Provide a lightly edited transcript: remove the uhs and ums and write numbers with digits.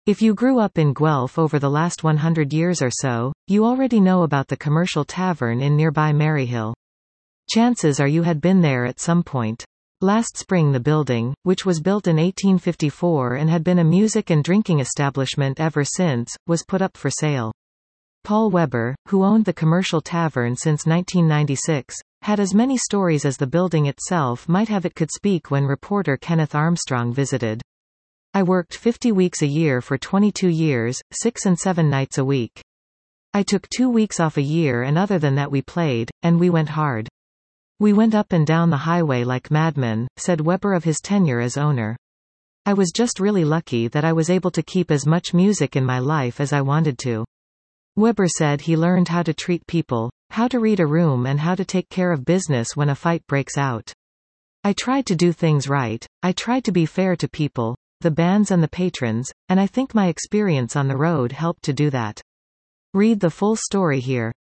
If you grew up in Guelph over the last 100 years or so, you already know about the Commercial Tavern in nearby Maryhill. Chances are you had been there at some point. Last spring the building, which was built in 1854 and had been a music and drinking establishment ever since, was put up for sale. Paul Weber, who owned the Commercial Tavern since 1996, had as many stories as the building itself might have it could speak when reporter Kenneth Armstrong visited. I worked 50 weeks a year for 22 years, 6 and 7 nights a week. I took 2 weeks off a year and other than that we played, and we went hard. We went up and down the highway like madmen, said Weber of his tenure as owner. I was just really lucky that I was able to keep as much music in my life as I wanted to. Weber said he learned how to treat people, how to read a room and how to take care of business when a fight breaks out. I tried to do things right, I tried to be fair to people, the bands and the patrons, and I think my experience on the road helped to do that. Read the full story here.